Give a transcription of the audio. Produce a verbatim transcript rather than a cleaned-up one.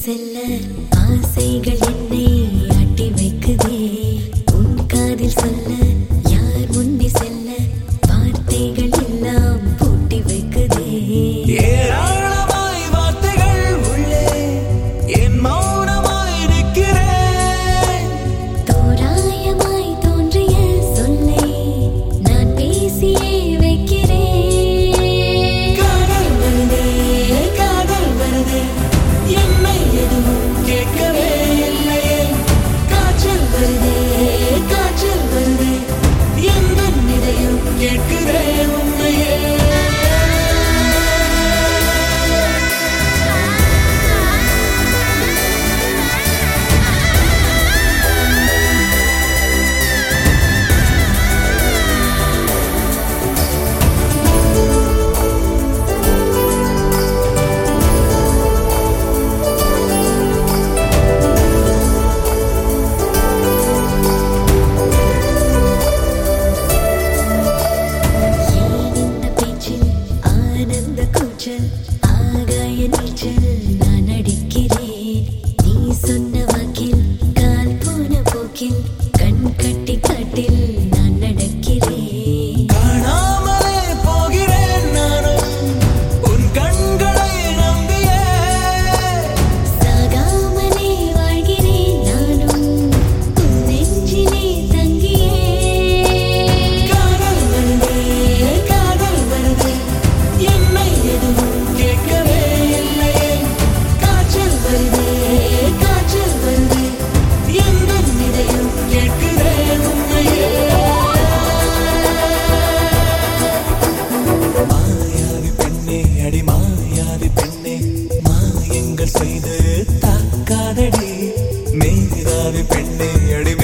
செல்ல ஆசைகள் என்னை ஆட்டி வைக்குதே. உன் காதில் சொல்ல யார் முந்தி செல்ல வார்த்தைகள் எல்லாம் பூட்டி வைக்குதே. ஏராளமாய் வார்த்தைகள் உள்ளே என் மௌனமாய் நிற்கிறேன். தோராயமாய் தோன்றிய சொல்லை நான் பேசியே வைக்கிறேன். காதல் வருதே காதல் வருதே என்னை எதுவும் கேட்கவே இல்லையே. காய்ச்சல் வருதே காய்ச்சல் வருதே எந்த இதயம் கேட்கிறேன் உண்மையே. ஏன் இந்த பேச்சில் ஆனந்த கூச்சல் ஆகாய நீச்சல் நான் அடிக்கிறேன். நீ சொன்ன வாக்கில் கால் போன போக்கில் கண் கட்டி காட்டில் நான் நடக்கிறேன். காணாமலே போகிறேன் நானும் உன் கண்களை நம்பியே. சாகாமலே வாழ்கிறேன் நானும் உன் நெஞ்சிலே தங்கியே. காதல் வருதே காதல் வருதே என்னை எதுவும் கேட்கவே இல்லையே. காய்ச்சல் வருதே காய்ச்சல் வருதே எந்த இதயம் கேட்கிறேன் உண்மையே. மாயாவி பெண்ணே அடி மாயாவி பெண்ணே மாயங்கள் செய்து தாக்காதடி. மேதாவி பெண்ணே அடி